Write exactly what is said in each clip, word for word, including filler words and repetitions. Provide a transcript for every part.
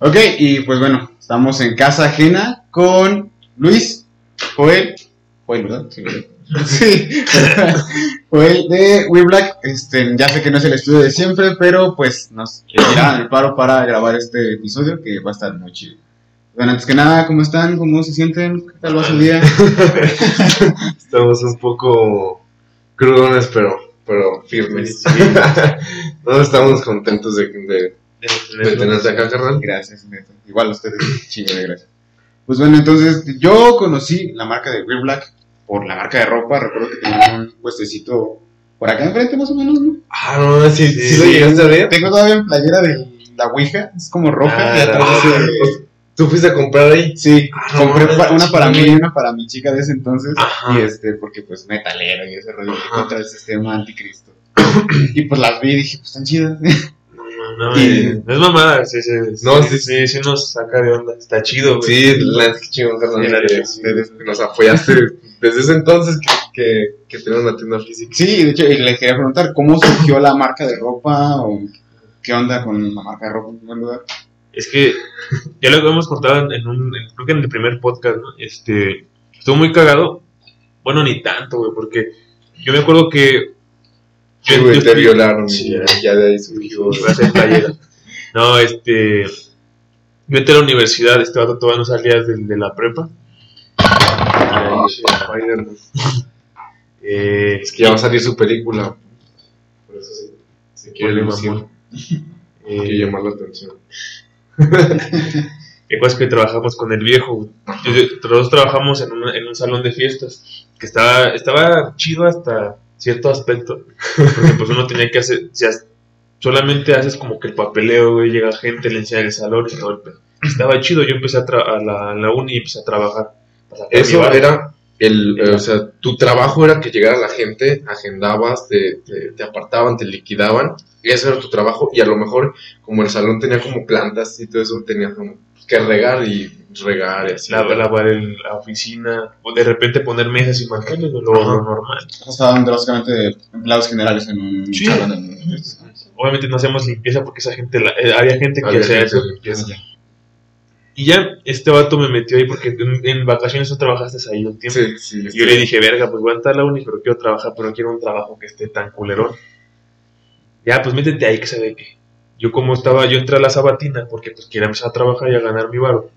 Ok, y pues bueno, estamos en casa ajena con Luis, Joel, Joel, ¿verdad? Sí, ¿verdad? Sí, Joel de We Black. Este, ya sé que no es el estudio de siempre, pero pues nos tiraron el paro para grabar este episodio que va a estar muy chido. Bueno, antes que nada, ¿cómo están? ¿Cómo se sienten? ¿Qué tal va su día? Estamos un poco crudones, pero, pero firmes. Sí. No estamos contentos de, de, de tenerte acá, carnal. Gracias, neta. Igual a ustedes, chido de gracias. Pues bueno, entonces yo conocí la marca de We Black por la marca de ropa. Recuerdo que tenía un puestecito por acá enfrente, más o menos, ¿no? Ah, no, sí, sí, sí, sí lo llegaste a ver. Tengo todavía en playera de la Ouija, es como roja. Ah, y atrás ah, dice... ¿Tú fuiste a comprar ahí? Sí, ah, no, compré no, pa- una sí, para no, mí y una para mi chica de ese entonces. Ajá. Y este, porque pues metalero y ese rollo Ajá. contra el sistema anticristo. Y pues las vi y dije, pues están chidas. No, no, Y- eh, no es mamada, sí, sí, No, sí, sí, sí, sí nos saca de onda, está chido, güey. Sí, la neta, qué chingón, carnal. Sí, la que neta, sí. ustedes nos apoyaste desde ese entonces que, que, que tenemos una tienda física. Sí, de hecho, y les quería preguntar, ¿cómo surgió la marca de ropa? ¿O qué onda con la marca de ropa en primer lugar? Es que ya lo hemos contado en un, en- creo que en el primer podcast, ¿no? Este, estuvo muy cagado, bueno, ni tanto, güey, porque yo me acuerdo que... Sí, yo- güey, yo te fui- violaron Sí, y ya, ya de ahí surgió. Iba a hacer playera. No, este... Yo entré a la universidad, este vato todavía no salía de, de la prepa. Ay, Spider-Man. Eh, Es que ya va a salir su película. Por eso sí, se quiere Ponle lucir, mamón. quiere eh, llamar la atención. ¿Qué cosa es que trabajamos con el viejo? Güey. Yo- yo- Todos trabajamos en, una- en un salón de fiestas que estaba, estaba chido hasta cierto aspecto, porque pues uno tenía que hacer, si has- solamente haces como que el papeleo, güey, llega gente, le enseña el salón y todo el pedo. Estaba chido, yo empecé a, tra- a, la, a la uni y empecé a trabajar. para sacar mi Eso varo. era el, eh, o sea, tu trabajo era que llegara la gente, agendabas, te, te, te apartaban, te liquidaban, y eso era tu trabajo, y a lo mejor como el salón tenía como plantas y todo eso, tenías como que regar y regar y así. La- lavar el- la oficina, o de repente poner mesas y manteles, lo, Ajá. lo normal. Estaban básicamente empleados generales en un Sí. salón de... Obviamente no hacíamos limpieza porque esa gente, la- eh, había gente que Había hacía gente eso. de limpieza. Y ya, este vato me metió ahí porque en, en vacaciones tú trabajaste ahí un tiempo. Sí, sí, Y yo le dije, verga, pues voy a entrar a la uni, pero quiero trabajar, pero no quiero un trabajo que esté tan culerón. Ya, pues métete ahí, que sabe que. Yo como estaba, yo entré a la sabatina porque pues quería empezar a trabajar y a ganar mi varo.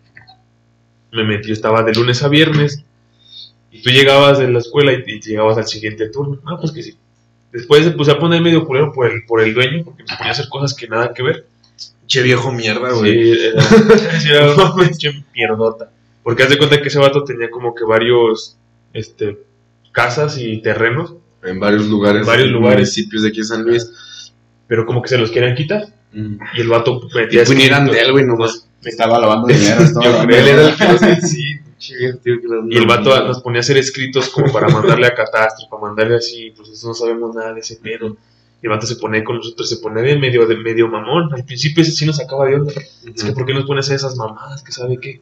Me metí, estaba de lunes a viernes. Y tú llegabas de la escuela y, y llegabas al siguiente turno. Ah, pues que sí. Después se puse a poner medio culero por el, por el dueño, porque me ponía a hacer cosas que nada que ver. Che viejo mierda, güey. Sí, era, sí, era una pinche mierdota. Porque haz de cuenta que ese vato tenía como que varios este, casas y terrenos, En varios lugares. En varios lugares. Municipios de aquí en San Luis. pero como que se los querían quitar. Mm. Y el vato Y metía pues ni eran escritos. de él, güey, nomás. Estaba lavando dinero, estaba Yo lavando creo, Él dinero. era el que los... Sí, pinche viejo, tío, que los- Y el vato nos ponía a hacer escritos como para mandarle a catastro, para mandarle así, pues eso no sabemos nada de ese pedo. Y el vato se pone con nosotros, se pone de medio, de medio mamón. Al principio ese sí nos sacaba de onda. Es que ¿por qué nos pones a esas mamadas? Que sabe qué.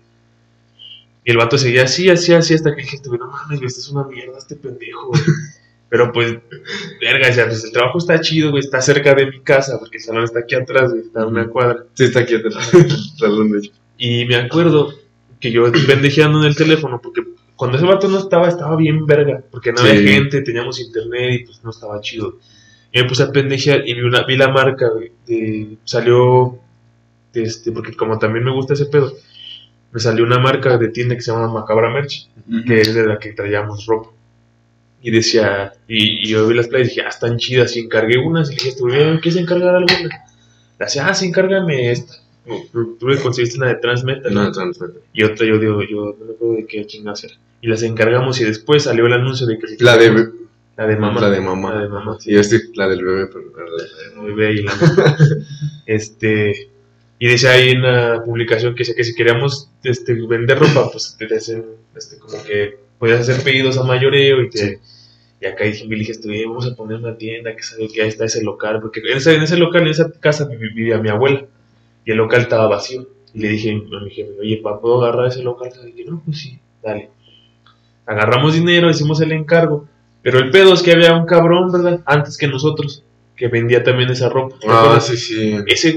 Y el vato seguía así, así, así, hasta que dije, güey, no mames, güey, este es una mierda, este pendejo, güey. Pero pues, verga, o sea, pues el trabajo está chido, güey, está cerca de mi casa, porque el salón está aquí atrás, güey, está a una cuadra. Sí, está aquí atrás. Salón de hecho. Y me acuerdo que yo pendejeando en el teléfono, porque cuando ese vato no estaba, estaba bien verga, porque no había Sí. gente, teníamos internet y pues no estaba chido. Y me puse a pendejear y vi, una, vi la marca, güey, de, salió, de este, porque como también me gusta ese pedo, me salió una marca de tienda que se llama Macabra Merch, que es de la que traíamos ropa. Y decía, y, y yo vi las playas y dije, ah, están chidas, y encargué unas, y le dije, ¿tú quieres encargar alguna? Le decía, ah, sí, encárgame esta. Tú tú le conseguiste una de Transmetal. No, transmite. Y otra, yo digo, yo no me acuerdo de qué chingados era. Y las encargamos y después salió el anuncio de que... si La de... queríamos- La de mamá. La de mamá. La de mamá, sí. Sí, yo estoy la del bebé, pero... El bebé y la mamá. este... Y decía ahí en la publicación que decía que si queríamos este, vender ropa, pues te hacen este, como que podías hacer pedidos a mayoreo y te... Sí. Y acá dije, me dije, "Oye, vamos a poner una tienda, que sabe que ahí está ese local", porque en ese, en ese local, en esa casa viv- vivía mi abuela, y el local estaba vacío. Y le dije a mi jefe, oye, ¿pa, ¿puedo agarrar ese local? Y dije, no, pues sí, dale. Agarramos dinero, hicimos el encargo, pero el pedo es que había un cabrón, ¿verdad? Antes que nosotros, que vendía también esa ropa. ¿te Ah, acuerdas? sí, sí. Ese güey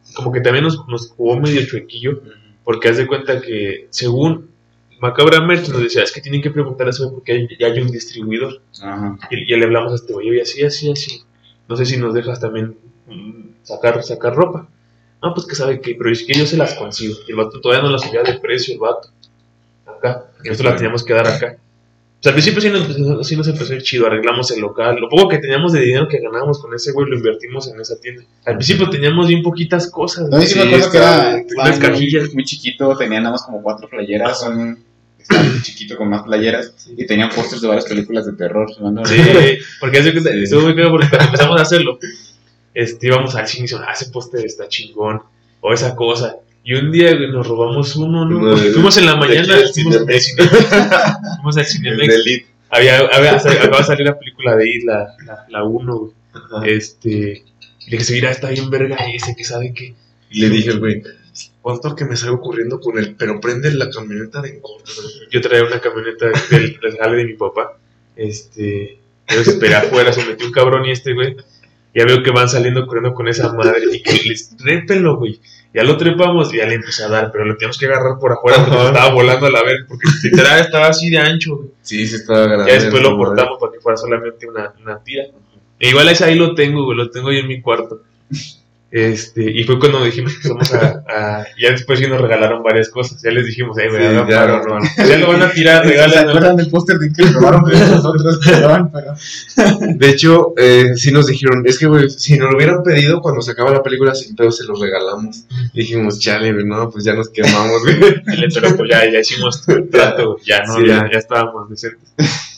como que también nos, nos jugó medio chuequillo, porque haz de cuenta que según Macabra Merch nos decía, es que tienen que preguntar a ese güey porque hay, ya hay un distribuidor. Ajá. Y ya le hablamos a este güey, y así, así, así. No sé si nos dejas también mm, sacar, sacar ropa. No, pues que sabe que, pero es que yo se las consigo. Y el vato todavía no las subía de precio, el vato. Acá. Y nosotros las teníamos que dar acá. O sea, al principio sí nos, sí nos empezó a ir chido, arreglamos el local. Lo poco que teníamos de dinero que ganábamos con ese güey lo invertimos en esa tienda. Al principio teníamos bien poquitas cosas. No, sí, me acuerdo que era unas cajillas muy chiquito, tenía nada más como cuatro playeras. Son, estaba muy chiquito con más playeras y tenían pósters de varias películas de terror. ¿No? Sí, porque hace que estuvo muy claro porque cuando empezamos a hacerlo, este, íbamos al cine y decíamos, ah, ese póster está chingón, o esa cosa. Y un día nos robamos uno, ¿no? No, fuimos en la mañana, fuimos al cine. Fuimos al Cinemex. Había, había, acaba de salir la película de It, la, la, la uno, güey. Este, y le dije, mira, está bien verga ese, que sabe que. Y le dije, güey, ¿cuánto que me salgo corriendo con él? Pero prende la camioneta de corto. Yo traía una camioneta del regalo de mi papá. Este, yo esperé afuera, se metió un cabrón y este, güey. Ya veo que van saliendo corriendo con esa madre y que les trépenlo, güey. Ya lo trepamos y ya le empecé a dar, pero lo teníamos que agarrar por afuera porque estaba volando a la vez, porque literal estaba así de ancho, güey. Sí, sí estaba grande. Ya después lo cortamos para que fuera solamente una, una tira. E igual ese ahí lo tengo, güey, lo tengo ahí en mi cuarto. Este, y fue cuando dijimos que vamos a, a ya después sí nos regalaron varias cosas, ya les dijimos, eh, güey, sí, ya, ya, no, no, ya lo van a tirar, regalan. ¿Se acuerdan del póster de que robaron de nosotros? Perdón, pero... De hecho, eh, sí nos dijeron, es que, güey, si nos lo hubieran pedido cuando se acaba la película, sin pedo se los regalamos. Y dijimos, chale, güey, no, pues ya nos quemamos, güey. Pero pues ya, ya hicimos trato, ya, no, sí, ya, ya estábamos decentes.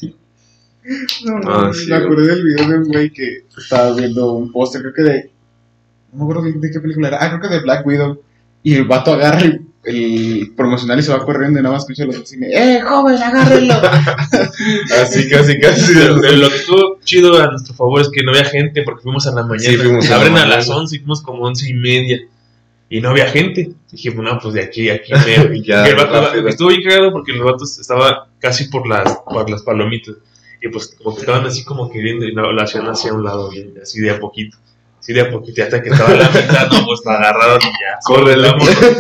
No, no, ah, sí, me acordé del video de un güey que estaba viendo un póster, creo que de... No me acuerdo de qué película era. Ah, creo que de Black Widow. Y el vato agarra el, el promocional y se va corriendo y nada más escucha los del cine. ¡Eh, joven, agárrenlo! Así, casi, casi. Lo que estuvo chido a nuestro favor es que no había gente porque fuimos a la mañana. Sí, fuimos a Abren a las once y fuimos como once y media. Y no había gente. Dije, bueno, pues de aquí, aquí me. Y ya, el vato, estuvo bien cagado porque el vato estaba casi por las, por las palomitas. Y pues como que estaban así como queriendo y la, la hacían hacia un lado bien, así de a poquito. Sí, de a poquito, hasta que estaba en la mitad, no, pues me agarraron y ya. Córrele.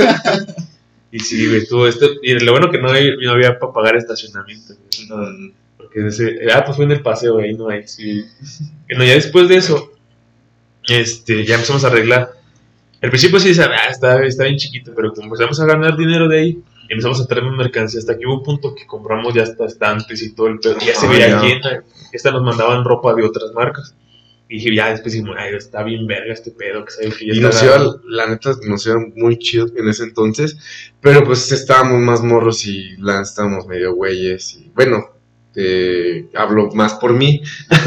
Y sí, güey, estuvo esto. Y lo bueno que no, hay, no había para pagar estacionamiento. No, porque ese, ah, pues fue en el paseo, ahí no hay. Sí. Bueno, ya después de eso, este, ya empezamos a arreglar. Al principio sí decían, ah, está, está bien chiquito, pero como empezamos a ganar dinero de ahí, y empezamos a traer mercancía, hasta que hubo un punto que compramos ya hasta estantes y todo el pedo. Ya se veía ah, llena. Esta nos mandaban ropa de otras marcas. Y dije, ya después dijimos, ay, está bien verga este pedo, que sabe que ya y nos iba, la neta, nos iba muy chido en ese entonces, pero pues estábamos más morros y la estábamos medio güeyes, y bueno, eh, hablo más por mí,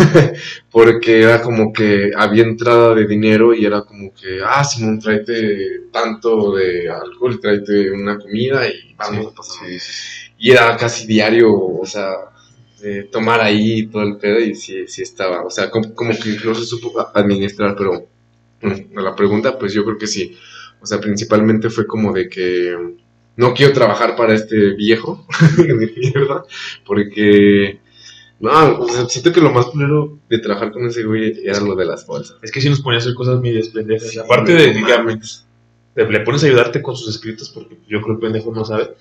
porque era como que había entrada de dinero y era como que, ah, Simón, tráete tanto de alcohol, tráete una comida y vamos sí, a pasar. Sí. Y era casi diario, o sea... de tomar ahí todo el pedo y sí, sí estaba, o sea, como, como que no se supo administrar, pero a la pregunta, pues yo creo que sí, o sea, principalmente fue como de que no quiero trabajar para este viejo, de mierda, porque, no, o sea, siento que lo más primero de trabajar con ese güey era lo de las bolsas. Es que sí nos ponía a hacer cosas muy pendejas, sí, aparte de, digamos, le pones a ayudarte con sus escritos porque yo creo que el pendejo no sabe.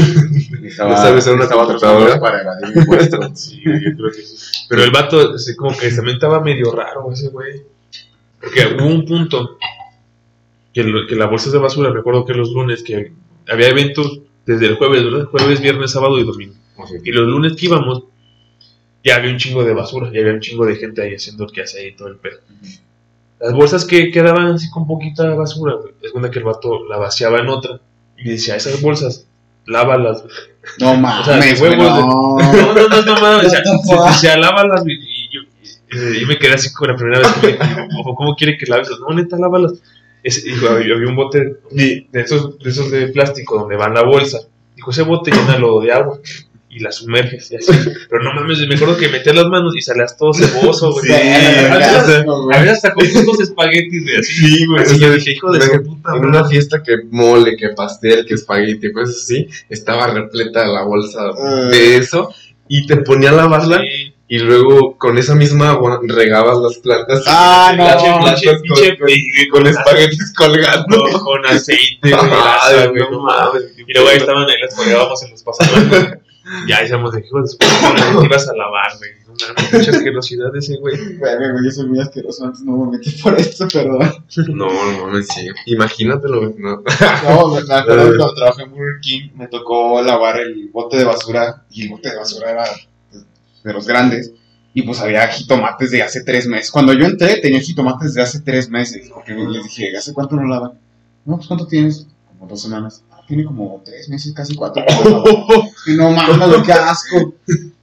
No sabe ser una computadora para evadir impuestos. Sí, yo creo que sí. Pero el vato, así como que también estaba medio raro ese güey. Porque hubo un punto que, lo, que la bolsa de basura, recuerdo que los lunes, que había eventos desde el jueves, ¿verdad? Jueves, viernes, sábado y domingo. Okay. Y los lunes que íbamos, ya había un chingo de basura, ya había un chingo de gente ahí haciendo el que hace ahí todo el pedo. Las bolsas que quedaban así con poquita basura, es cuando que el vato la vaciaba en otra y decía, esas bolsas, lávalas. No mames, o sea, de huevos, no. De... no, no, no, no, mames, decía, decía, lávalas, y, y yo, y yo me quedé así con la primera vez que me dije, ¿cómo quiere que laves? No, neta, lávalas. Es, dijo, había un bote de esos, de esos de plástico donde va la bolsa. Dijo, ese bote llénalo de agua y la sumerges y así. Pero no mames, me acuerdo que metías las manos y salías todo ceboso, güey. Sí, había hasta con estos espaguetis, güey, así. Sí, güey. Así yo dije, hijo de su puta. En una fiesta que mole, que pastel, que espagueti, cosas así, estaba repleta la bolsa uh. de eso. Y te ponía a lavarla. Sí. y luego con esa misma agua regabas las plantas. Ah, no, las Pinche, plantas pinche, con, pinche con- peine con espaguetis colgando. con, con aceite, güey, Ay, grasa, güey, no no mames. mames. Y luego ahí estaban, ahí las colgábamos en los pasamontes. Ya decíamos de que ibas a ibas a lavar, güey. No mames, mucha asquerosidad ese, güey. Verga, güey, yo soy muy asqueroso, antes no me metí por esto, perdón. No, no mames, sí. Imagínatelo, güey. No. No, me me acuerdo que cuando trabajé en Burger King me tocó lavar el bote de basura y el bote de basura era pues, de los grandes y pues había jitomates de hace tres meses. Cuando yo entré tenía jitomates de hace tres meses porque les dije, ¿hace cuánto no lavan? No, pues ¿cuánto tienes? Como dos semanas. Ah, tiene como tres meses, casi cuatro. Y no mames, güey, qué asco.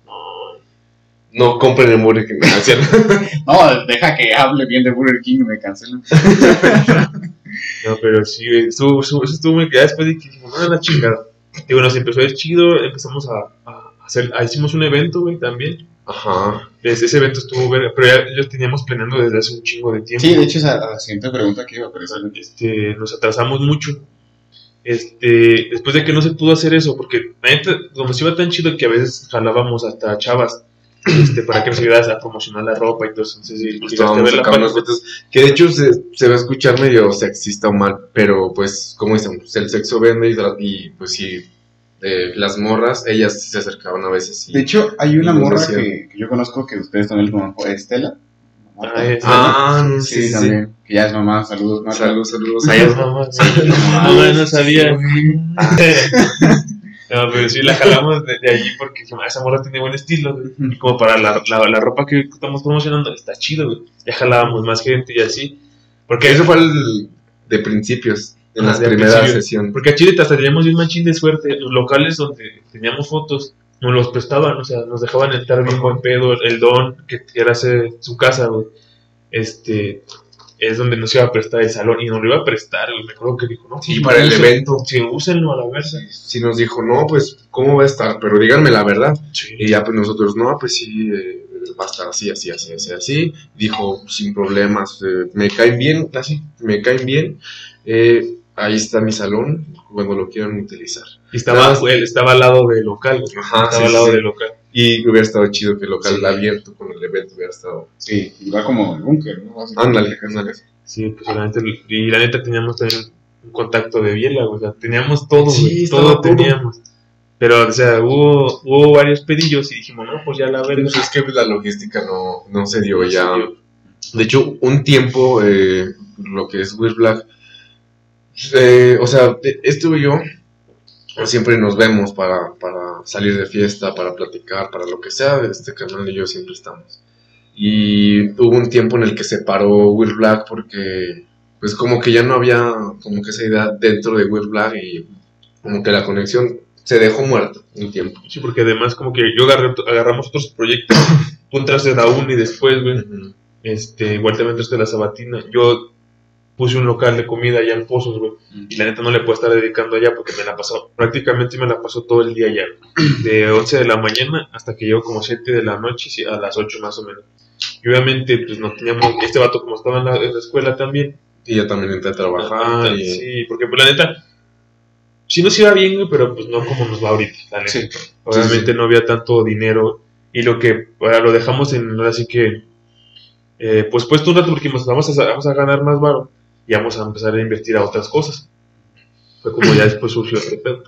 No compren el Burger King. No, deja que hable bien de Burger King y me cancelan. No, pero sí, güey. Estuvo, estuvo, eso estuvo muy. Ya después de que dijimos, no, la chingada. Y bueno, se empezó a ir chido. Empezamos a, a hacer. Ahí hicimos un evento, güey, también. Ajá. Ese, ese evento estuvo verga, pero ya lo teníamos planeando desde hace un chingo de tiempo. Sí, de hecho, esa la siguiente pregunta que iba, pero esa Este, nos atrasamos mucho. Este, después de que no se pudo hacer eso, porque la neta, como se iba tan chido que a veces jalábamos hasta chavas, este, para que nos ayudaras a promocionar la ropa y todo eso. Entonces, sí, Pues llegaste a vamos ver a la sacar unas página. fotos que de hecho se, se va a escuchar medio sexista o mal, pero pues, como dicen, pues, el sexo vende y, tra- y pues sí, eh, las morras, ellas sí se acercaban a veces. Y, De hecho, hay una Y nos morra decían. que, que yo conozco que ustedes también conocen, Estela. Ah, es- ah, no, Sí, sí, sí, también. Que ya es mamá, saludos, sí. Marta. Saludos, saludos. Ay, es mamá. No, no, no sabía. No, pero sí la jalamos de, de allí porque dijimos, "Ah, esa morra tiene buen estilo, güey". Y como para la, la, la ropa que estamos promocionando, está chido, güey. Ya jalábamos más gente y así. Porque Eso fue el de principios, en Ah, las de primeras principio. sesiones. Porque a Chile hasta teníamos un machín de suerte. Los locales donde teníamos fotos nos los prestaban, o sea, nos dejaban entrar bien buen pedo. El don, que era ese- su casa, güey, este, es donde nos iba a prestar el salón y nos lo iba a prestar, güey. Me acuerdo que dijo, no, Y para el usen- evento, sí, úsenlo a la verga. sí nos dijo, no, pues, ¿cómo va a estar? Pero díganme la verdad. Sí. Y ya pues nosotros, no, pues sí, eh, va a estar así, así, así, así, así. Dijo, sin problemas, eh, me caen bien, así, me caen bien. Eh, ahí está mi salón, cuando lo quieran utilizar. Y estaba, Nada más- él estaba al lado del local, güey. Ajá, estaba sí, al lado sí. del local. Y hubiera estado chido que el local Sí. abierto con el evento hubiera estado. Sí, y va como el búnker, ¿no? Ándale, ándale. Sí, pues la neta, y la neta teníamos también un contacto de biela, güey. O sea, teníamos todo, Sí, güey. estaba Todo todo. teníamos. Pero, o sea, hubo, hubo varios pedillos y dijimos, no, pues ya la verga. Pues es que la logística no, no se dio No se ya. dio. De hecho, un tiempo, eh, lo que es Weird Black, eh, o sea, eh, esto y yo siempre nos vemos para, para salir de fiesta, para platicar, para lo que sea. Este canal y yo siempre estamos. Y hubo un tiempo en el que se paró Weird Black porque, pues, como que ya no había como que esa idea dentro de Weird Black y como que la conexión se dejó muerta un tiempo. Sí, porque además como que yo agarré, agarramos otros proyectos. Tú entraste a la uni después, güey. Ujú. Este, igual también entraste a la Sabatina. Yo puse un local de comida allá en Pozos, güey. Y la neta no le puedo estar dedicando allá porque me la pasó, prácticamente me la pasó todo el día allá. De once de la mañana hasta que llego como siete de la noche, sí, a las ocho más o menos. Y obviamente, pues no teníamos, este vato como estaba en la, en la escuela también. Y yo también entré a trabajar. Ah, y... sí, porque pues la neta, sí nos iba bien, güey, pero pues no como nos va ahorita, la neta. Sí. Obviamente Sí, sí. no había tanto dinero y lo que, ahora lo dejamos en, ahora sí que, eh, pues puesto un rato porque nos vamos a, vamos a ganar más varo y vamos a empezar a invertir a otras cosas. Fue como ya después surgió este pedo.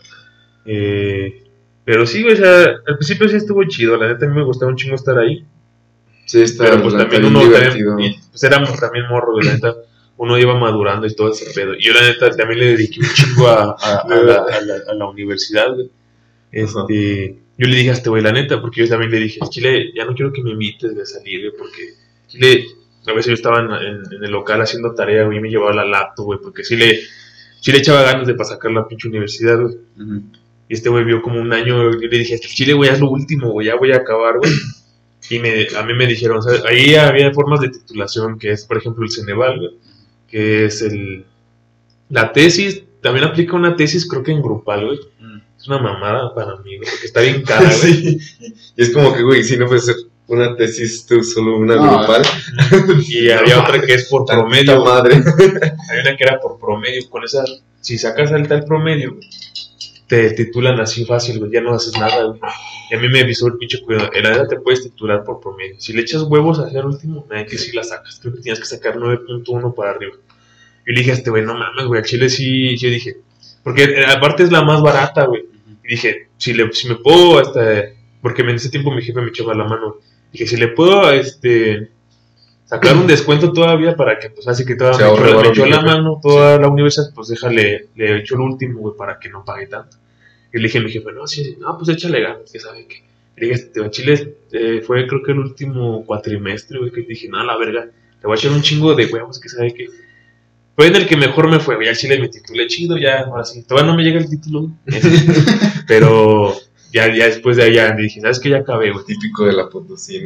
Eh, pero sí, güey, o sea, al principio sí estuvo chido, la neta a mí me gustaba un chingo estar ahí. Sí, está, Pero pues la- también está uno bien también, divertido. y, pues éramos también morros, güey, la neta, uno iba madurando y todo ese pedo. Y yo la neta también le dediqué un chingo a, a, a la, a, la, a la universidad, güey. Este, yo le dije a este güey, la neta, porque yo también le dije, Chile, ya no quiero que me invites de salir, güey, porque Chile, a veces yo estaba en, en- en el local haciendo tarea, güey, y me llevaba la laptop, güey, porque sí le, sí le echaba ganas de para sacar la pinche universidad, güey. Ujú. Y este güey vio como un año, yo le dije, Chile, güey, haz lo último, güey, ya voy a acabar, güey. Y me, a mí me dijeron, o sea, ahí había formas de titulación, que es, por ejemplo, el Ceneval, güey, que es el... La tesis, también aplica una tesis, creo que en grupal, güey. Mm. Es una mamada para mí, güey, porque está bien cara, güey. Sí. Y es como que, güey, si no puede ser una tesis tú solo una No, grupal. Y había otra que es por Tantita promedio, güey. madre. Hay una que era por promedio. Con esa, si sacas el tal promedio, güey, te titulan así fácil, güey, ya no haces nada, güey. Y a mí me avisó el pinche cuidado, en la neta te puedes titular por promedio. Si le echas huevos a hacer último, nada que sí la sacas. Creo que tienes que sacar nueve punto uno para arriba. Y le dije a este güey, no mames, güey, al chile sí, yo dije, porque eh, aparte es la más barata, güey. Y dije, si, le, si me puedo, hasta, porque en ese tiempo mi jefe me echaba la mano. Dije, si le puedo, este, sacar un descuento todavía para que, pues, así que todavía me echó, me echó la mano toda sí. La universidad, pues déjale, le echo el último, güey, para que no pague tanto. Y le dije a mi jefe, no, sí, sí, no, pues échale ganas, que sabe que. Le dije, este, Chile, eh, fue creo que el último cuatrimestre, güey, que dije, no, la verga, te voy a echar un chingo de huevos, que sabe que. Fue en el que mejor me fue, güey, al Chile me titulé chido, ya, ahora sí, todavía no me llega el título, pero ya, ya después de allá dije, ¿sabes qué? Ya acabé, güey. Típico de la Potosina.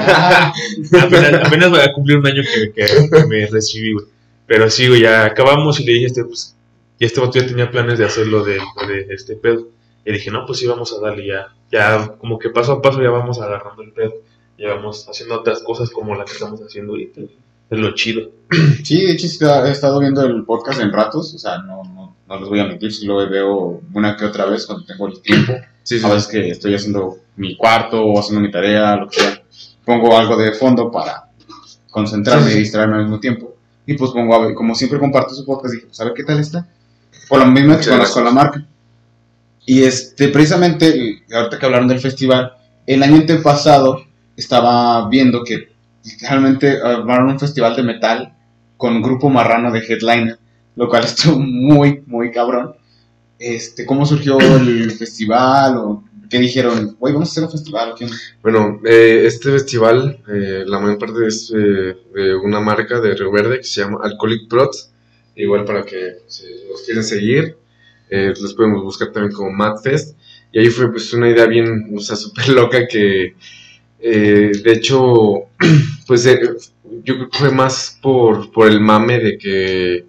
apenas, apenas voy a cumplir un año que, que, que me recibí, güey. Pero sí, güey, ya acabamos y le dije, este, pues, y este vato ya tenía planes de hacerlo de, de este pedo. Y dije, no, pues sí, vamos a darle ya, ya, como que paso a paso ya vamos agarrando el pedo. Ya vamos haciendo otras cosas como la que estamos haciendo ahorita. Es lo chido. Sí, de hecho sí he estado viendo el podcast en ratos, o sea, no, no, no les voy a mentir, si lo veo una que otra vez cuando tengo el tiempo. Sí, sí. A veces que estoy haciendo mi cuarto o haciendo mi tarea, lo que sea, pongo algo de fondo para concentrarme sí, sí. y distraerme al mismo tiempo. Y pues pongo a ver, como siempre comparto su podcast, dije, pues a ver qué tal está. Por lo mismo que conozco la marca. Y este, precisamente, ahorita que hablaron del festival, el año antepasado estaba viendo que realmente armaron un festival de metal con Grupo Marrano de headliner, lo cual estuvo muy, muy cabrón. Este, ¿cómo surgió el festival? ¿O qué dijeron? Güey, vamos a hacer un festival. ¿Qué? Bueno, eh, este festival, eh, la mayor parte es eh, de una marca de Río Verde que se llama Alcoholic Prots. Igual para que si los quieren seguir, eh, los podemos buscar también como Madfest. Y ahí fue pues una idea bien, o sea, súper loca que... Eh, de hecho, pues eh, yo creo que fue más por, por el mame de que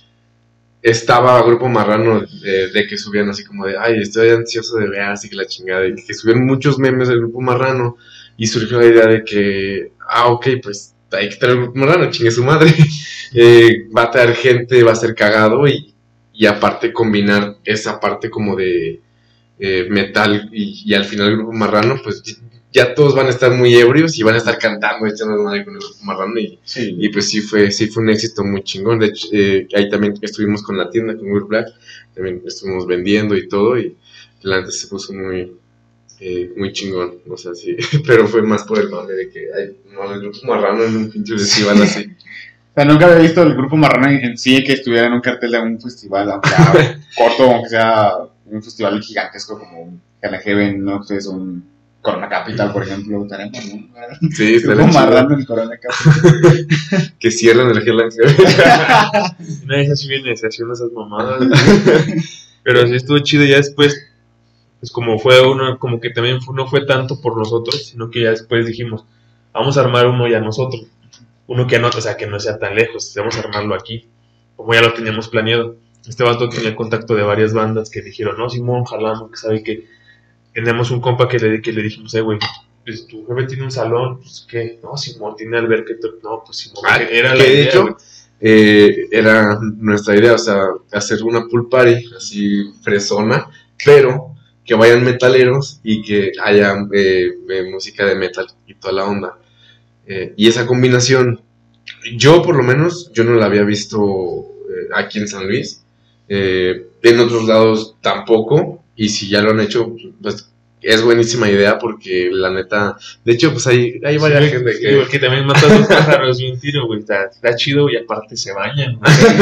estaba Grupo Marrano, de, de que subían así como de, ay, estoy ansioso de ver, así que la chingada, y que subieron muchos memes del Grupo Marrano, y surgió la idea de que, ah, ok, pues hay que traer el Grupo Marrano, chingue su madre, eh, va a traer gente, va a ser cagado, y, y aparte combinar esa parte como de eh, metal, y, y al final el Grupo Marrano, pues... ya todos van a estar muy ebrios y van a estar cantando, echando madre con el Grupo Marrano y, sí. y pues sí fue, sí fue un éxito muy chingón. De hecho, eh, ahí también estuvimos con la tienda, con We're Black, también estuvimos vendiendo y todo y la neta se puso muy, eh, muy chingón, o sea, sí, pero fue más por el mame de que, ay, no, el Grupo Marrano en un pinche festival así. O sea, nunca había visto el Grupo Marrano en sí que estuviera en un cartel de un festival, aunque sea corto, aunque sea un festival gigantesco como Hell and Heaven, no sé, es un... Corona Capital, por ejemplo, tenemos, ¿no? Sí, está como Marrano en Corona Capital. Que cierran el Hell and Heaven. Una vez así viene haciendo esas mamadas. Pero sí estuvo chido. Ya después, pues como fue uno, como que también fue, no fue tanto por nosotros, sino que ya después dijimos, vamos a armar uno ya nosotros. Uno que no, o sea, que no sea tan lejos, vamos a armarlo aquí. Como ya lo teníamos planeado. Este vato tenía contacto de varias bandas que dijeron, no, Simón, jalamos, que sabe que tenemos un compa que le, que le dijimos, eh, güey, pues tu jefe tiene un salón, pues qué, no, Simón tiene alberca, no, pues Simón, ah, era que la de idea, hecho, eh, era nuestra idea, o sea, hacer una pool party, así fresona, pero que vayan metaleros y que haya eh, eh, música de metal y toda la onda. Eh, y esa combinación, yo por lo menos, yo no la había visto eh, aquí en San Luis, eh, en otros lados tampoco. Y si ya lo han hecho, pues es buenísima idea porque la neta, de hecho, pues hay, hay varias sí, gente que... Sí, porque también matas a los pájaros y un tiro, güey, está, está chido y aparte se bañan.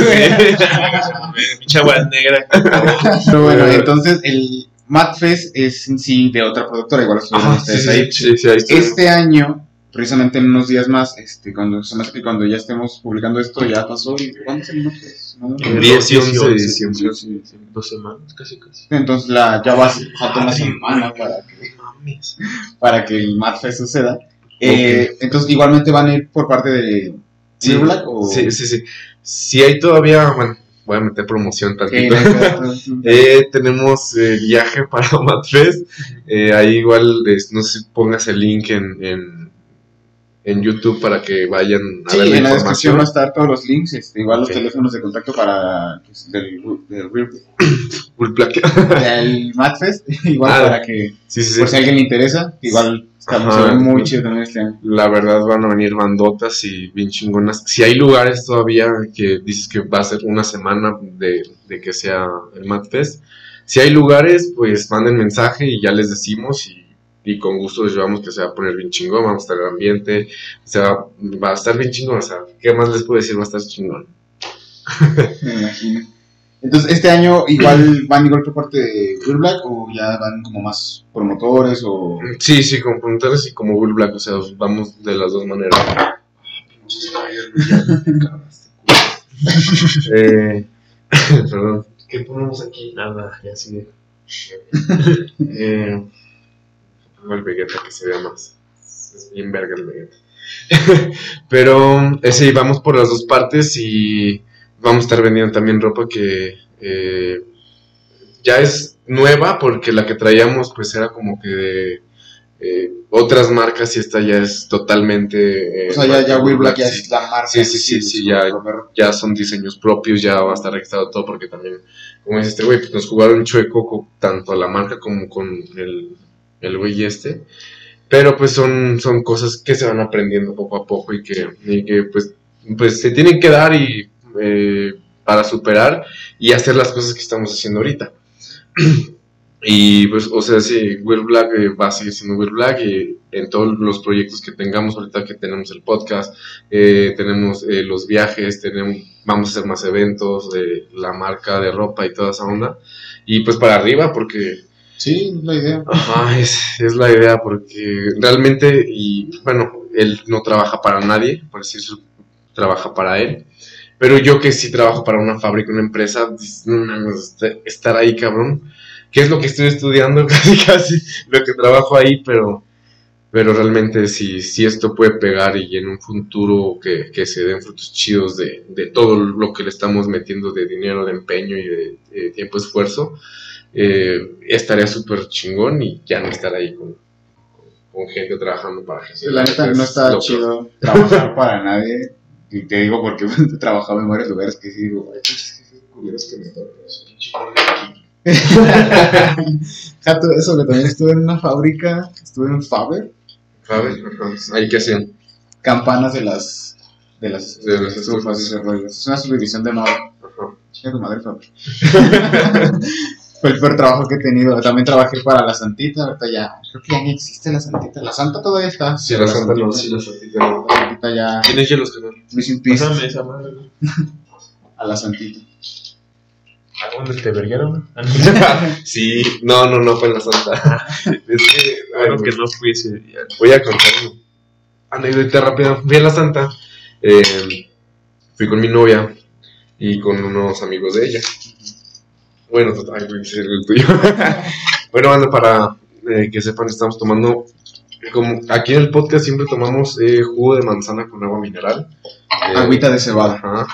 Pinche agua negra. Pero bueno, entonces el Madfest es en sí de otra productora, igual estuvieron ustedes sí, ahí. Sí, sí, ahí este año, precisamente en unos días más, este, cuando se me hace que cuando ya estemos publicando esto ya pasó. ¿Y cuándo es el Madfest? ¿No? El diez y once de diciembre. Dos semanas, casi casi. Entonces la, ya va a falta una semana para que, para que el Madfest suceda. Eh, okay. Entonces igualmente van a ir por parte de sí, Black o... sí, sí, sí. Si hay todavía, bueno, voy a meter promoción tantito. Sí, eh, tenemos eh, viaje para Madfest. Eh, ahí igual, les, no sé si pongas el link en, en en YouTube para que vayan a Sí, ver la en la descripción información. va a estar todos los links, este, igual los Ok. teléfonos de contacto para pues, del, del, Full plaque. del MadFest, igual Ah, para que, Sí, sí, por si a sí. alguien le interesa, igual estamos Ajá. se ve muy chido también este año. La verdad van a venir bandotas y bien chingonas. Si hay lugares todavía que dices que va a ser una semana de, de que sea el MadFest, si hay lugares, pues manden mensaje y ya les decimos y, y con gusto les llevamos que se va a poner bien chingón, vamos a estar en el ambiente, o sea, va a estar bien chingón, o sea, ¿qué más les puedo decir? Va a estar chingón. Me imagino. Entonces, este año igual van igual por parte de Will Black o ya van como más promotores o... Sí, sí, como promotores y como Will Black, o sea, vamos de las dos maneras. eh, perdón. ¿Qué ponemos aquí? Nada, ya sigue. Eh, pongo el Vegeta que se vea más. Es bien verga el Vegeta. Pero ese vamos por las dos partes y vamos a estar vendiendo también ropa que eh, ya es nueva porque la que traíamos pues era como que de eh, otras marcas y esta ya es totalmente... eh, O sea, ya, ya marca Will Black ya sí. es la marca. Sí, sí, sí, sí, ya, ya son diseños propios, ya va a estar registrado todo porque también, como dice este güey, pues nos jugaron chueco con, tanto a la marca como con el, el güey este, pero pues son, son cosas que se van aprendiendo poco a poco y que, y que pues, pues se tienen que dar y eh, para superar y hacer las cosas que estamos haciendo ahorita. Y pues, o sea, sí, Will Black eh, va a seguir siendo Will Black y en todos los proyectos que tengamos ahorita, que tenemos el podcast, eh, tenemos eh, los viajes, tenemos, vamos a hacer más eventos, eh, la marca de ropa y toda esa onda. Y pues para arriba, porque Sí, es la idea. ajá, es, es la idea, porque realmente, y bueno, él no trabaja para nadie, por así decirlo, trabaja para él. Pero yo que sí trabajo para una fábrica, una empresa, dices, no mames, estar ahí, cabrón. ¿Qué es lo que estoy estudiando? Casi, casi lo que trabajo ahí, pero, pero realmente si, si esto puede pegar y en un futuro que, que se den frutos chidos de, de todo lo que le estamos metiendo de dinero, de empeño y de, de tiempo, esfuerzo, eh, estaría súper chingón y ya no estar ahí con, con, con gente trabajando para gente. La neta no está chido trabajar para nadie. Y te digo porque he trabajado en varios lugares que sí digo, ay, pues, qué culeros que me tocan. Jato, eso que también estuve en una fábrica, estuve en Faber, ¿Sabes? Ahí que hacen. campanas de las de las, De las estufas y ese rollo. Es una subdivisión de Faber. Ajá. Chica tu madre, Faber. Fue el peor trabajo que he tenido. También trabajé para la Santita, ahorita ya, creo que ya ni existe la Santita. La Santa todavía está. Sí, la santa no, sí, la santita no. La Santita ya, ¿Tienes hielos, canal? missing piece Pásame esa madre. a la Santita. ¿A dónde te vergueron? Sí, no, no, no fue en la santa. Es que, Bueno, ay, que no fui ese día. voy a contar una anécdota rápida. Fui a la santa, eh, fui con mi novia y con unos amigos de ella. Bueno, total, voy a decir el tuyo. Bueno, banda, para eh, que sepan, estamos tomando, como aquí en el podcast siempre tomamos eh, jugo de manzana con agua mineral. Eh, Agüita de cebada. Ajá.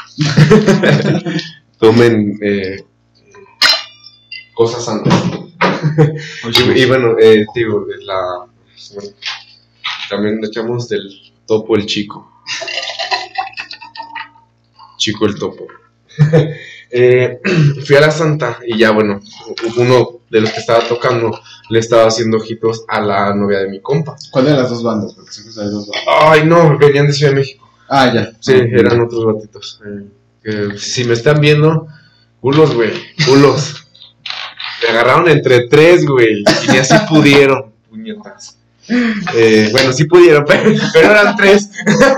Tomen eh, cosas sanas. y, y bueno, eh, digo, la, bueno, también le echamos del topo el chico. Chico el topo. eh, fui a la santa y ya, bueno, uno de los que estaba tocando le estaba haciendo ojitos a la novia de mi compa. ¿Cuál de las dos bandas? Porque siempre hay dos bandas. Ay, no, venían de Ciudad de México. Ah, ya. Sí, eran otros batitos. Eh, que si me están viendo, culos, güey, culos. Me agarraron entre tres, güey, y ni así pudieron, puñetas. Eh, bueno, sí pudieron, pero, pero eran tres.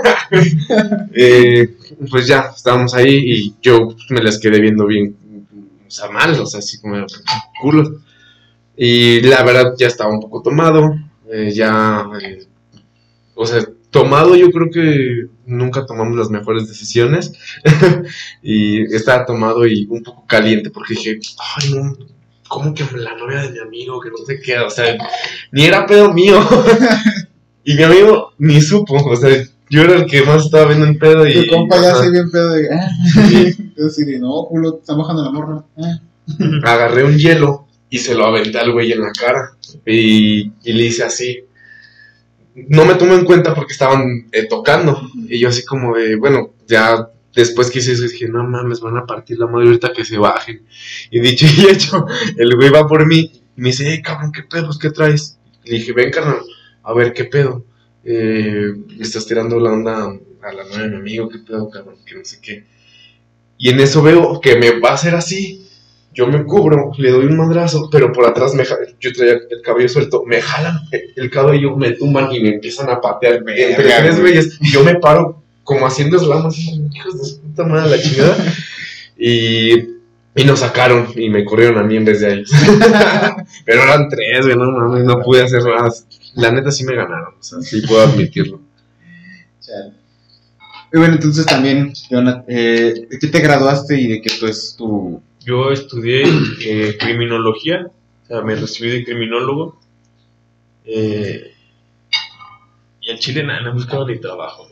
eh, pues ya, estábamos ahí y yo me las quedé viendo bien, o sea, mal, o sea, así como culos. Y la verdad ya estaba un poco tomado, eh, ya, eh, o sea, tomado yo creo que nunca tomamos las mejores decisiones. Y estaba tomado y un poco caliente porque dije, ay no, ¿cómo que la novia de mi amigo? Que no sé qué, o sea, ni era pedo mío. Y mi amigo ni supo, o sea, yo era el que más estaba viendo el pedo y... Tu compa ya ajá, se bien pedo de... Eh. sí, Yo así de, no, culo, está bajando la morra. Eh. agarré un hielo y se lo aventé al güey en la cara y, y le hice así. no me tomó en cuenta porque estaban eh, tocando. Y yo así como de, bueno, ya después que hice eso dije, no mames, van a partir la madre ahorita que se bajen. Y dicho y hecho, el güey va por mí y me dice, hey cabrón, ¿qué pedos? ¿Qué traes? Y le dije, ven carnal, a ver, ¿qué pedo? Eh, le estás tirando la onda a la novia de mi amigo, ¿qué pedo, cabrón? Que no sé qué. Y en eso veo que me va a hacer así. Yo me cubro, le doy un madrazo, pero por atrás me jalan, yo traía el cabello suelto, me jalan el cabello, me tumban y me empiezan a patear entre tres güeyes. Y yo me paro como haciendo slamas, hijos de su puta madre, la chingada. Y, y nos sacaron y me corrieron a mí en vez de a ellos. Pero eran tres, güey, no mames, no pude hacer más. La neta sí me ganaron, o sea, sí puedo admitirlo. Y bueno, entonces también, Jonathan, eh, ¿de qué te graduaste y de qué pues tu...? Yo estudié eh, criminología, o sea, me recibí de criminólogo. Eh, y al chile nada, no he buscado ni trabajo.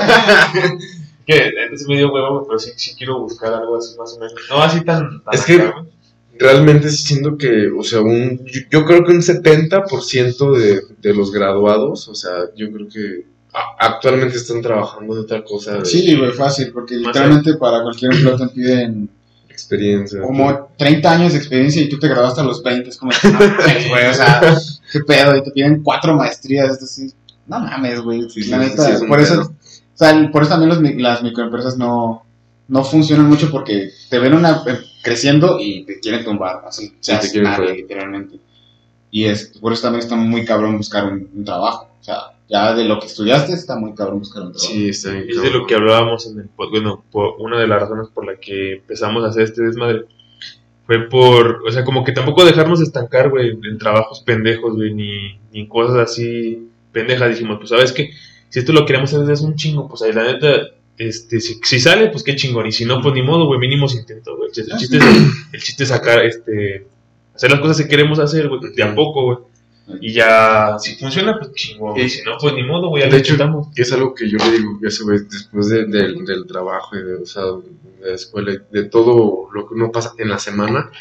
Que antes me dio huevo, pero sí, sí quiero buscar algo así más o menos. No así tan... tan es que acá, realmente siento que, o sea, un, yo, yo creo que un setenta por ciento de, de los graduados, o sea, yo creo que a, actualmente están trabajando de otra cosa. De, sí, güey, fácil, porque literalmente para cualquier empleo te piden... experiencia. Como treinta años de experiencia y tú te graduaste a los veinte, es como, no mames, güey, o sea, qué pedo, y te piden cuatro maestrías, es decir, no mames, güey, sí, la neta, sí, sí, por eso, o sea, por eso también los, las microempresas no, no funcionan mucho porque te ven una creciendo y te quieren tumbar, así, o sea, sí, nadie, literalmente, y es, por eso también está muy cabrón buscar un, un trabajo, o sea, ya de lo que estudiaste está muy cabrón buscar un trabajo. Sí, está bien. Es de lo que hablábamos en el podcast. Bueno, por una de las razones por la que empezamos a hacer este desmadre fue por, o sea, como que tampoco dejarnos estancar, güey, en trabajos pendejos, güey, ni, ni en cosas así pendejas. Dijimos, pues, ¿sabes qué? Si esto lo queremos hacer desde un chingo, pues ahí la neta, este, si, si sale, pues qué chingón. Y si no, pues ni modo, güey, mínimo se intentó, güey. El chiste es, el chiste es sacar, este, hacer las cosas que queremos hacer, güey, de a poco, güey. Y ya, si funciona, pues chingón, y si no, pues ni modo, güey, ya de hecho, intentamos. Es algo que yo le digo, ese güey, después de, de, del trabajo, y de, o sea, de la escuela, de todo lo que uno pasa en la semana,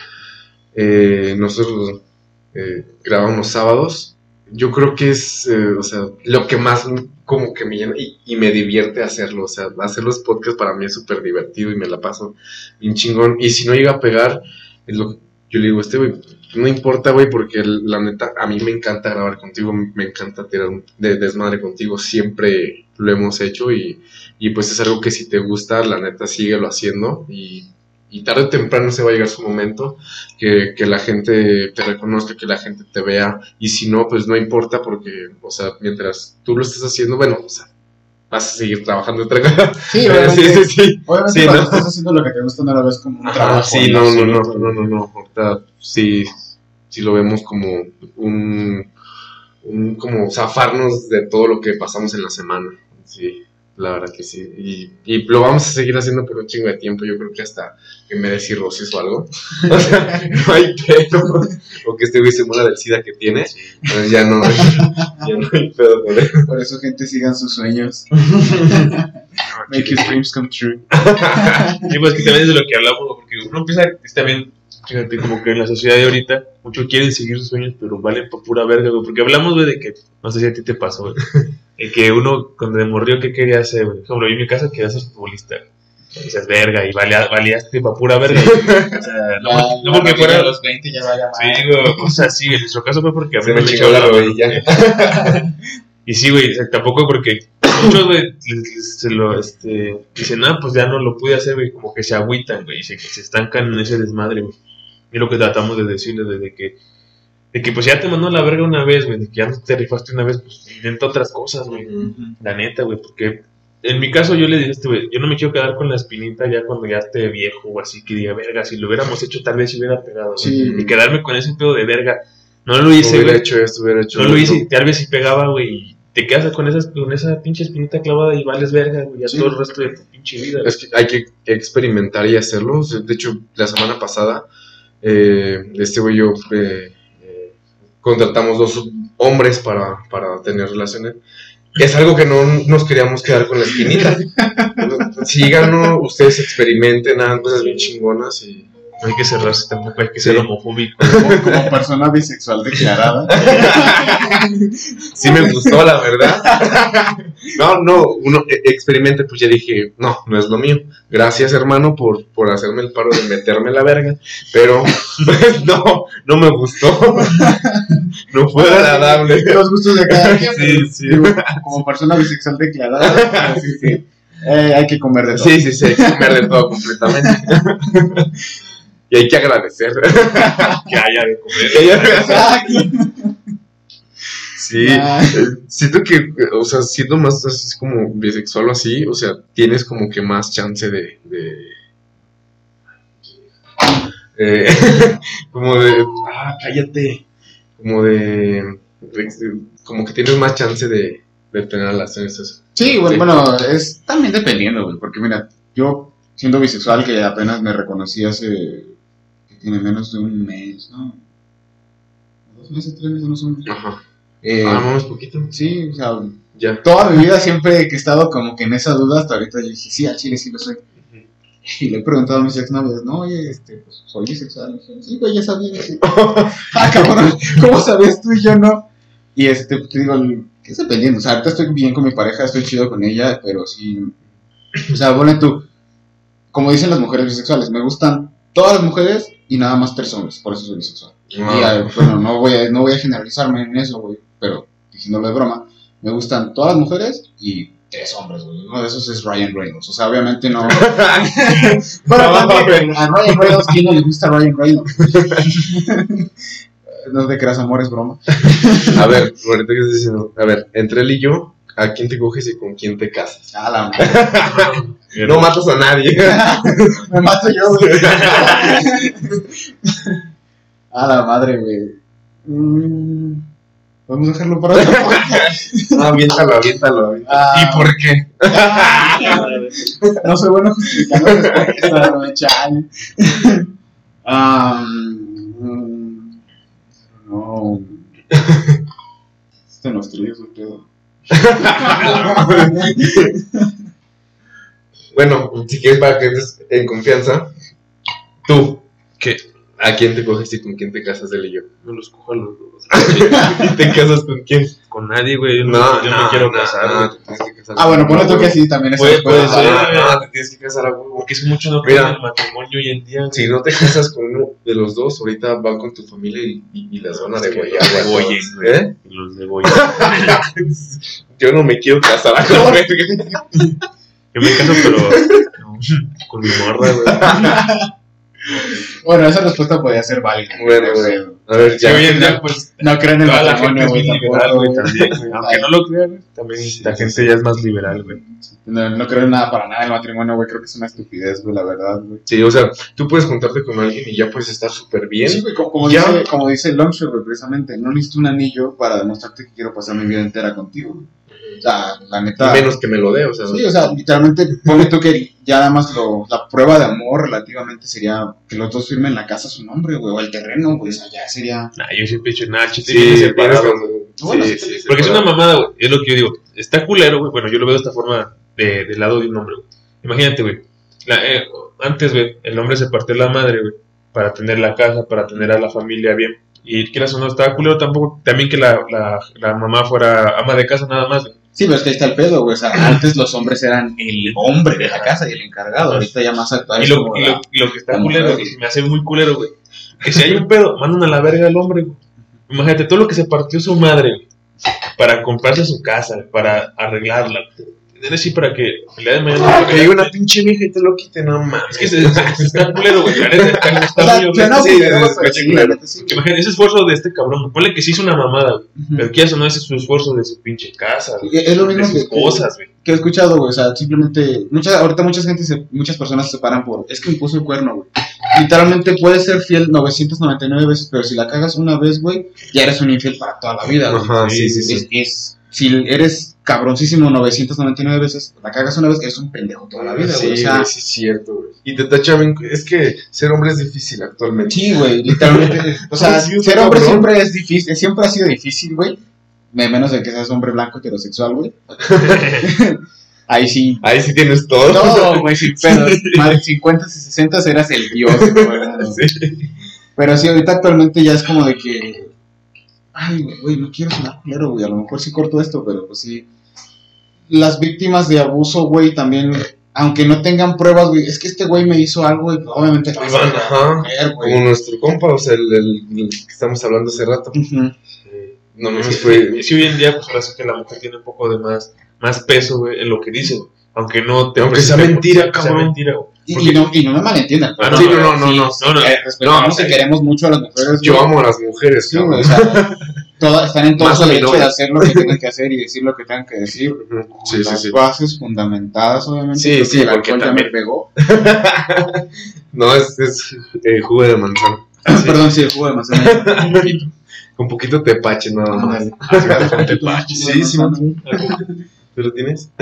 eh, nosotros eh, grabamos sábados, yo creo que es, eh, o sea, lo que más como que me llena y, y me divierte hacerlo, o sea, hacer los podcasts para mí es súper divertido y me la paso bien chingón, y si no llega a pegar, es lo que yo le digo, este güey, no importa, güey, porque la neta, a mí me encanta grabar contigo, me encanta tirar un de desmadre contigo, siempre lo hemos hecho y, y pues es algo que si te gusta, la neta, síguelo haciendo y, y tarde o temprano se va a llegar su momento que, que la gente te reconozca, que la gente te vea y si no, pues no importa porque, o sea, mientras tú lo estés haciendo, bueno, o sea, vas a seguir trabajando otra cosa. Sí, obviamente, sí, sí, sí. Obviamente sí, cuando ¿no? estás haciendo lo que te gusta no lo ves como un trabajo. Ah, sí, no, no, no, no, no, no, ahorita sí, sí lo vemos como un, un, como zafarnos de todo lo que pasamos en la semana, sí, la verdad que sí, y, y lo vamos a seguir haciendo por un chingo de tiempo, yo creo que hasta que me dé cirrosis o algo, o sea, no hay pedo, o que este güey se muera del SIDA que tiene, pues ya no, ya no hay pedo por eso. Por eso, gente, sigan sus sueños. Make your dreams come true. Sí, pues que también es de lo que hablamos, porque uno empieza, es también, fíjate, como que en la sociedad de ahorita, muchos quieren seguir sus sueños, pero valen pa' pura verga, güey, porque hablamos, güey, de que, no sé si a ti te pasó, güey, de que uno, cuando me morrió, ¿qué quería hacer, güey? Por ejemplo, yo en mi casa quería ser futbolista, y dices, verga, y valía, valíaste pa' pura verga, güey. O sea, no, ya, no porque fuera... a los veinte ya vaya Sí, güey, cosas así, en nuestro caso fue porque a mí Se me me echó chingó la rodilla. Y sí, güey, o sea, tampoco porque muchos, güey, se lo, este, dicen, ah, pues ya no lo pude hacer, güey, como que se agüitan, güey, y se, se estancan en ese desmadre, güey. Y lo que tratamos de decirles, desde que, de que, pues ya te mandó a la verga una vez, güey, de que ya no te rifaste una vez, pues intenta otras cosas, güey, uh-huh. La neta, güey, porque en mi caso yo le dije, este, güey, yo no me quiero quedar con la espinita ya cuando ya esté viejo o así, que diga, verga, si lo hubiéramos hecho tal vez si hubiera pegado, sí. Y quedarme con ese pedo de verga, no lo hice, güey. Hubiera hecho esto, hubiera hecho No lo hice, tal vez si pegaba, güey, te quedas con, esas, con esa pinche espinita clavada y vales verga, güey, ya sí. Todo el resto de tu pinche vida. Es que hay que experimentar y hacerlo. De hecho, la semana pasada, eh, este güey y yo eh, eh, contratamos dos hombres para, para tener relaciones. Es algo que no nos queríamos quedar con la espinita. Síganos, ustedes experimenten, hagan cosas bien chingonas y No hay que cerrarse tampoco, hay que ser Sí. homofóbico. Como, como persona bisexual declarada. Sí me gustó, la verdad. No, no, uno eh, experimente, pues ya dije, no, no es lo mío. Gracias, hermano, por, por hacerme el paro de meterme la verga. Pero, pues, no, no me gustó. No fue agradable. Los gustos de cada quien. Sí, sí. Digo, como persona bisexual declarada, así que eh, hay que comer de todo. Sí, sí, sí, hay que comer de todo completamente. Y hay que agradecer. Que haya de comer. Que haya- Exacto. Sí, Ah. eh, siento que, o sea, siendo más así como bisexual o así, o sea, tienes como que más chance de, de eh, como de, ah, cállate, como de, de- como que tienes más chance de, de tener relaciones así. Sí, bueno, Sí. bueno, es también dependiendo, güey, porque mira, yo siendo bisexual que apenas me reconocí hace, que tiene menos de un mes, ¿no? Dos meses, tres meses, no sé. Ajá. Eh, Ah, vamos poquito. sí, o sea, Ya. toda mi vida siempre que he estado como que en esa duda, hasta ahorita yo dije, sí, al chile sí lo soy. Y le he preguntado a mis exnovias, no, oye, este, pues, soy bisexual. Y me dijeron, sí, güey, ya sabía. Y así, ah, cabrón, ¿cómo sabes tú y yo no? Y este, pues, te digo, que es dependiendo. O sea, ahorita estoy bien con mi pareja, estoy chido con ella, pero sí. O sea, ponle tú, como dicen las mujeres bisexuales, me gustan todas las mujeres y nada más tres hombres, por eso soy bisexual. Y Ah, ah, bueno, no voy, a, no voy a generalizarme en eso, güey, pero diciéndolo de broma, me gustan todas las mujeres y tres hombres, güey. Uno de esos es Ryan Reynolds. O sea, obviamente no. Bueno, No, aparte, a Ryan Reynolds, ¿quién no le gusta a Ryan Reynolds? No te creas, amor, es broma. A ver, ahorita que estás diciendo, a ver, entre él y yo, ¿a quién te coges y con quién te casas? A la madre. No matas a nadie. Me mato yo, güey. A la madre, güey. Mm, Vamos a dejarlo para otro podcast. No, aviéntalo, aviéntalo, aviéntalo. Ah, ¿Y por qué? No soy bueno justificando respuestas, güey, chale. Ah, mm, no. Este nos trae su pedo. Bueno, si quieres para que estés en confianza, tú, ¿Qué? ¿a quién te coges y con quién te casas él y yo? No los cojo a los dos. ¿Y te casas con quién? Con nadie, güey. Yo no, yo no, quiero casar. no, güey. te tienes que casar. Ah, bueno, ponle tú que sí, también es Puede- puede ser. No, no, te tienes que casar a huevo. Porque es mucho no Mira. creo en el matrimonio hoy en día. Si no te casas con uno de los dos, ahorita van con tu familia y, y, y las van a Es que degollar. los güey. degollen, güey. ¿Eh? Los de Goya. Yo no me quiero casar a la verga. Yo me caso, pero no, con mi morra, güey. Bueno, esa respuesta podría ser válida. Bueno, güey. A ver, Sí, hoy ya. en día, pues, No creen en el toda la gente matrimonio, es güey, muy liberal, tampoco, güey, güey. también, güey. Aunque no lo crean, güey, también Sí, la sí, gente sí. ya es más liberal, güey. No, no creo en nada para nada en el matrimonio, güey. Creo que es una estupidez, güey, la verdad, güey. Sí, o sea, tú puedes juntarte con alguien y ya puedes estar súper bien. Sí, güey, como, como Ya. dice, como dice Longshore, güey, precisamente. No necesito un anillo para demostrarte que quiero pasar mi vida entera contigo, güey. O sea, la Y neta. menos que me lo dé, o sea. Sí, o sea, literalmente, ponle tú que ya nada más lo, la prueba de amor relativamente sería que los dos firmen la casa a su nombre, güey, o el terreno, güey, o sea, ya sería... Nah, yo siempre he dicho, nah, chiste, Sí, bien tienes separado. que- Bueno, sí, sí, sí, Porque es una separado. mamada, güey. Es lo que yo digo. Está culero, güey. Bueno, yo lo veo de esta forma de, del lado de un hombre, güey. Imagínate, güey. La- eh, antes, güey, el hombre se partió la madre, güey, para tener la casa, para tener a la familia bien. Y quieras o no, estaba culero tampoco. También que la, la, la mamá fuera ama de casa nada más, güey. Sí, pero es que ahí está el pedo, güey, o sea, antes los hombres eran el hombre de la casa y el encargado, ahorita ya más actual Y es lo, como y, la- lo, y lo que está la culero, mujer, y se me hace muy culero, güey. Que si hay un pedo, mandan a la verga al hombre, güey. Imagínate todo lo que se partió su madre, güey, para comprarse su casa, güey, para arreglarla. Es decir, para que el día de mañana. Para que llegue una pinche vieja y te lo quite, no mames. Es que se, se- se está culero, güey. La neta está, está O sea, muy horrible. suena sí, culero, sí, pero escucha sí, culero. la neta sí, Porque güey. imagínate, ese esfuerzo de este cabrón, ponle que sí hizo una mamada, güey. Ujú. Pero que eso no es su esfuerzo de su pinche casa, güey. Es lo De mismo sus que, cosas, güey. que he escuchado, güey, o sea, simplemente, mucha, ahorita mucha gente, se, muchas personas se separan por, es que me puso el cuerno, güey. Literalmente puedes ser fiel novecientas noventa y nueve veces, pero si la cagas una vez, güey, ya eres un infiel para toda la vida, güey. Ajá, sí, sí, sí. Es, es- si eres cabroncísimo novecientas noventa y nueve veces, la cagas una vez, eres un pendejo toda la vida, güey. Sí, O sea, güey, sí es cierto, güey. Y te tachan, es que ser hombre es difícil actualmente. sí, güey, literalmente. O sea, Sí, ser cabrón. hombre siempre es difícil, siempre ha sido difícil, güey. Me- Menos de que seas hombre blanco heterosexual, güey. ahí sí. Ahí sí tienes todo. Todo, güey, sin pedos. Más de cincuenta y sesenta eras el dios, güey. Sí. Pero sí, ahorita actualmente ya es como de que. Ay, güey, no quiero sonar culero, güey. A lo mejor sí corto esto, pero pues sí. Las víctimas de abuso, güey, también. Aunque no tengan pruebas, güey. Es que este güey me hizo algo y pues, obviamente. Ahí van, ajá. Ver, güey. Como nuestro compa, o sea, el, el, el que estamos hablando hace rato. Uh-huh. No me Sí, fue. sí, hoy en día, pues ahora sí que la mujer tiene un poco de más, más peso, güey, en lo que dice, güey. Aunque no te Aunque sea presente, mentira, sea cabrón. mentira, güey. Y, Porque- y no, y no me malentiendan. Ah, no, Sí, no, no, no, sí, no. sí, no, no. eh, respetamos No, y queremos mucho a las mujeres. Yo güey. amo a las mujeres, Sí, cabrón. güey, o sea, todas, están en todo Más su a mi derecho novia. de hacer lo que tienen que hacer y decir lo que tengan que decir. Ujú. Con Sí, sí, las sí. bases fundamentadas, obviamente. Sí, Creo sí, que el porque alcohol ya también- me pegó. No, es, es eh, jugo de manzana. Perdón, sí, el jugo de manzana. Un poquito. Con poquito tepache nada más. Ándale. Con tepache. Sí, sí, ¿tú lo tienes?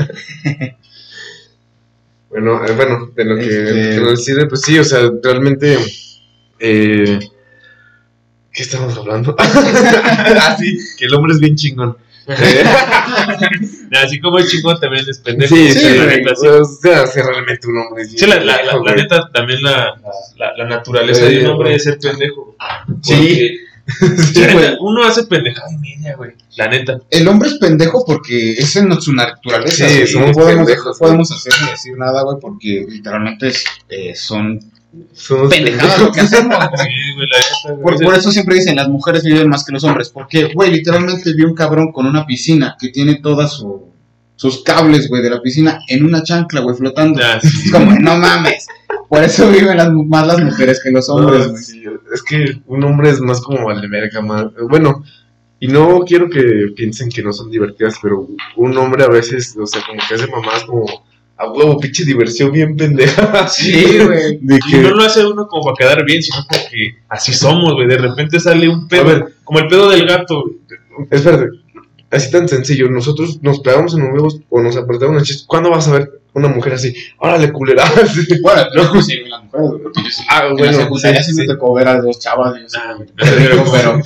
Bueno, eh, bueno, de lo que, Este- que nos sirve, pues sí, o sea, realmente. Eh, ¿Qué estamos hablando? Ah, sí, que el hombre es bien chingón. Eh, Así como el chingón también es pendejo. sí, Sí, sí, la güey. neta, sí. o sea, sí, realmente un hombre es bien Sí, la, la, la, pendejo, la güey. neta, también la, la, la naturaleza Eh, de un hombre güey. es ser pendejo. Sí. Porque, Sí, la güey. neta, uno hace pendejada y media, güey. La neta. El hombre es pendejo porque es en su naturaleza. Sí, güey. somos no podemos, pendejos, no podemos hacer ni decir nada, güey, porque literalmente es, eh, son Somos pendejadas lo que hacemos, güey. Sí, güey, la neta, güey. Por, por eso siempre dicen, las mujeres viven más que los hombres. Porque, güey, literalmente vi un cabrón con una piscina que tiene todas su- sus cables, güey, de la piscina en una chancla, güey, flotando. Ah, Es sí. como, no mames. Por eso viven las, más las mujeres que los hombres, No, güey. sí, es que un hombre es más como vale verga, más. Bueno, y no quiero que piensen que no son divertidas, pero un hombre a veces, o sea, como que hace mamás como a huevo, pinche diversión bien pendeja. Sí, güey. De Y no lo hace uno como para quedar bien, sino porque así somos, güey. De repente sale un pedo, A ver. como el pedo del gato, güey. Espérate, así tan sencillo, nosotros nos pegamos en los huevos o nos apretamos en el chiste. ¿Cuándo vas a ver una mujer así? Órale, culera. Bueno, pero no sí, las mujeres, güey, porque yo sí. Ah, En la bueno, secundaria sí, sí, me sí. tocó ver a dos chavas. Y yo sí, Nah, güey, pero- pero,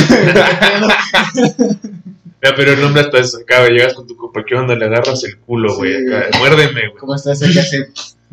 Ya, pero el hombre hasta eso acaba, llegas con tu compa, ¿qué onda? Le agarras el culo, güey. Sí, acá, güey. muérdeme, güey. ¿cómo estás? Hay que hacer.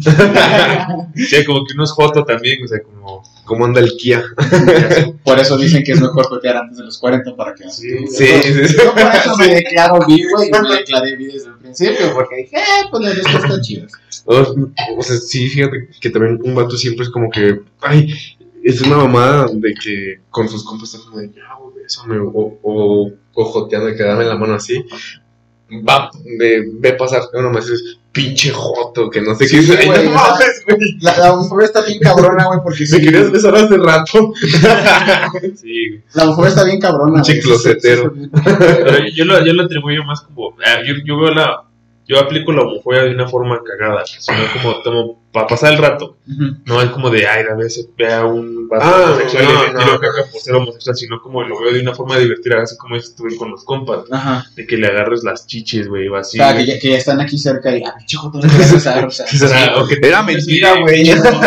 Sí, como que uno es joto también, o sea, como. ¿Cómo anda el Kia? Por eso dicen que es mejor cotear antes de los cuarenta para que. Sí, sí, sí, sí. Yo por eso me declaro bi, güey. Yo me declaré bi desde el principio, porque dije, eh, pues las dos están chidas. O, o sea, sí, fíjate que también un vato siempre es como que, ay, es una mamada de que con sus compas está como de, ya, güey, bésame, o, o, o joteando de que dame la mano así. Va, de, ve pasar, uno más es pinche joto, que no sé Sí, qué dice. güey, Ay, no o sea, mames, güey. La, la mujer está bien cabrona, güey, porque Me sí, querías besar hace rato. Sí, güey. la mujer está bien cabrona. Pinche güey. closetero. Sí, sí, sí. Pero yo, yo lo, yo lo atribuyo más como. ah, yo, yo veo la. Yo aplico la homofobia de una forma cagada, sino como, como para pasar el rato. Ujú. No es como de, ay, a veces vea a un vato Ah, homosexual no, y le tiro no. caca por ser homosexual, sino como lo veo de una forma divertida, así como estuve con los compas, Ajá. de que le agarres las chiches, güey, o así. O sea, que ya, que ya están aquí cerca y, ah, pinche joto, no quieres besar, o sea. O sea, o que te- Era mentira, sí, güey.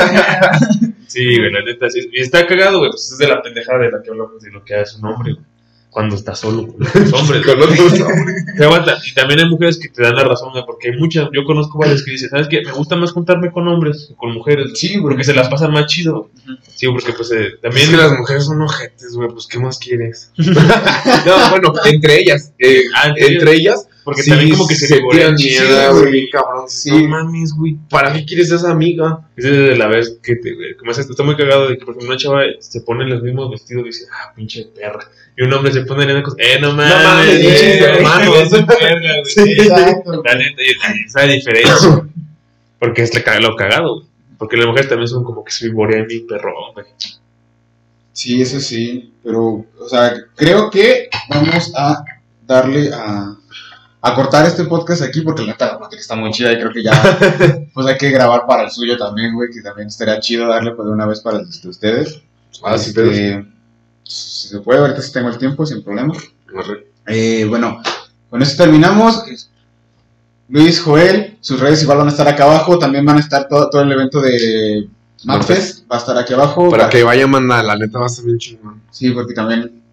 Sí, güey, la neta, sí. Y está cagado, güey, pues es de la pendejada de la que hablamos, de lo que hace un hombre, güey. Cuando está solo con otros hombres. Con güey. otros hombres. Te aguanta. Y también hay mujeres que te dan la razón, güey, porque hay muchas, yo conozco varias que dicen, ¿sabes qué? Me gusta más juntarme con hombres que con mujeres. Sí, güey. Porque se las pasan más chido. Ujú. Sí, porque pues eh, Es también... que las mujeres son ojetes, güey, pues ¿qué más quieres? No, bueno, entre ellas, eh, Ah, entre entre ellas, Porque sí, también como que se, tiran sí, mierda, güey. güey, bien cabrón. Sí. No mames, güey, ¿para qué quieres esa amiga? Es de la vez que te, güey, como es esto, está muy cagado de que por ejemplo una chava se pone los mismos vestidos y dice, ah, pinche perra. Y un hombre se pone en cosa, eh, no mames, mames, pinches sí, hermanos, güey. es una verga, güey. Sí, Exacto. La neta, y esa diferencia, güey. Porque es la- lo cagado, güey. Porque las mujeres también son como que soy boreami, perro, güey. Sí, eso sí, pero, o sea, creo que vamos a darle a, a cortar este podcast aquí porque la neta la plática está muy chida y creo que ya, pues hay que grabar para el suyo también, güey, que también estaría chido darle pues de una vez para el de ustedes. Ah, sí, Este, si se puede, ahorita sí tengo el tiempo, sin problema. Arre. Eh, bueno, con eso terminamos. Luis, Joel, sus redes igual van a estar acá abajo, también van a estar todo, todo el evento de MadFest, va a estar aquí abajo. Para que vaya a mandar, la neta va a ser bien chingón. Sí, porque también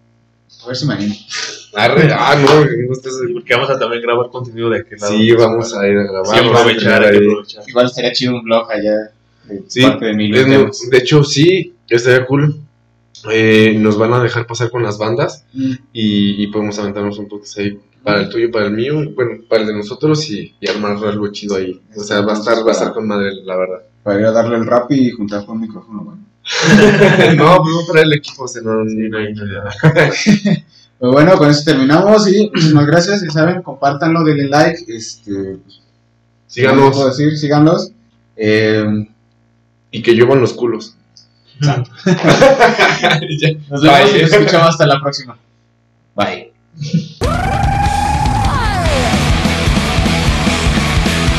A ver si me animo. Arre, ah, no, no estás... Porque vamos a también grabar contenido de aquel lado. Sí, vamos a ir a grabar. Sí, aprovechar, hay que aprovechar. Igual estaría chido un vlog allá. De Sí, parte de, mi es muy- de hecho, sí, estaría cool. Eh, nos van a dejar pasar con las bandas Mm. y, y podemos aventarnos un poco ahí para el tuyo, para el mío, bueno, para el de nosotros y, y armar algo chido ahí. O sea, va a estar, va a estar con madre, la verdad. Para ir a darle el rap y juntar con un micrófono, bueno. No, pues vamos a traer el equipo, o sea, no, Sí, no hay nada. Pues bueno, con eso terminamos y muchísimas gracias. Ya saben, compártanlo, denle like. Este, pues, síganos ¿qué puedo decir? Síganos. Eh, y que lluevan los culos. nos Ya. vemos Bye. y nos escuchamos hasta la próxima. Bye.